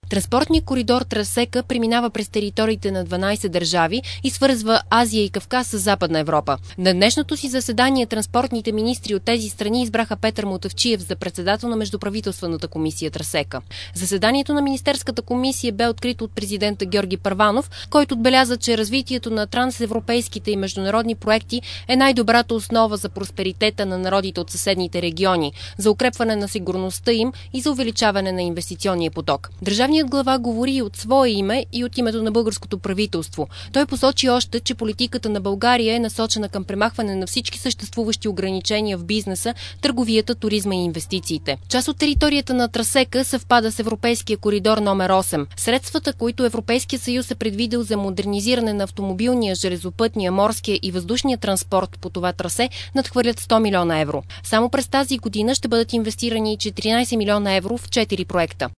Транспортният коридор Трасека преминава през териториите на 12 държави и свързва Азия и Кавказ с Западна Европа. На днешното си заседание транспортните министри от тези страни избраха Петър Мутафчиев за председател на Междуправителствената комисия Трасека. Заседанието на Министерската комисия бе открито от президента Георги Първанов, който отбеляза, че развитието на трансевропейските и международни проекти е най-добрата основа за просперитета на народите от съседните региони, за укрепване на сигурността им и за увеличаване на инвестиционния поток. Държавният глава говори и от свое име и от името на българското правителство. Той посочи още, че политиката на България е насочена към премахване на всички съществуващи ограничения в бизнеса, търговията, туризма и инвестициите. Част от територията на Трасека съвпада с Европейския коридор номер 8. Средствата, които Европейския съюз е предвидил за модернизиране на автомобилния, железопътния, морския и въздушния транспорт по това трасе, надхвърлят 100 милиона евро. Само през тази година ще бъдат инвестирани 14 милиона евро в 4 проекта.